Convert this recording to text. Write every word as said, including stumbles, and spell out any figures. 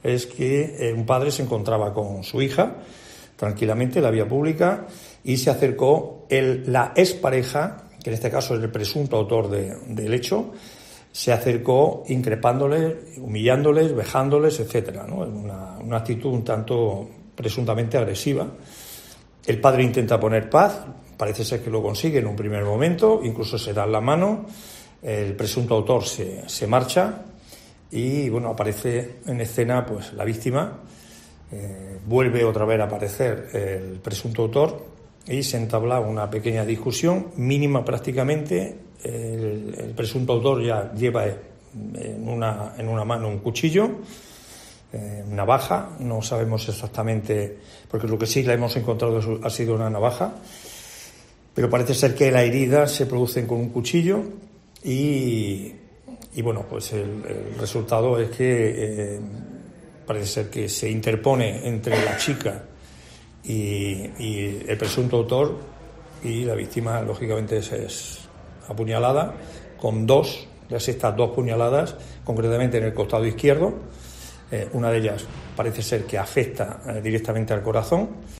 Es que eh, un padre se encontraba con su hija tranquilamente en la vía pública y se acercó el, la expareja, que en este caso es el presunto autor de, del hecho, se acercó increpándoles, humillándoles, vejándoles, etcétera, ¿no? Una, una actitud un tanto presuntamente agresiva. El padre intenta poner paz, parece ser que lo consigue en un primer momento, incluso se dan la mano, el presunto autor se, se marcha y bueno, aparece en escena pues la víctima, eh, vuelve otra vez a aparecer el presunto autor y se entabla una pequeña discusión mínima prácticamente. El, el presunto autor ya lleva en una, en una mano un cuchillo, eh, navaja, no sabemos exactamente, porque lo que sí la hemos encontrado ha sido una navaja, pero parece ser que las heridas se producen con un cuchillo y, y bueno, pues el, el resultado es que eh, parece ser que se interpone entre la chica y, y el presunto autor, y la víctima lógicamente es, es apuñalada con dos de estas dos puñaladas, concretamente en el costado izquierdo. Eh, una de ellas parece ser que afecta eh, directamente al corazón.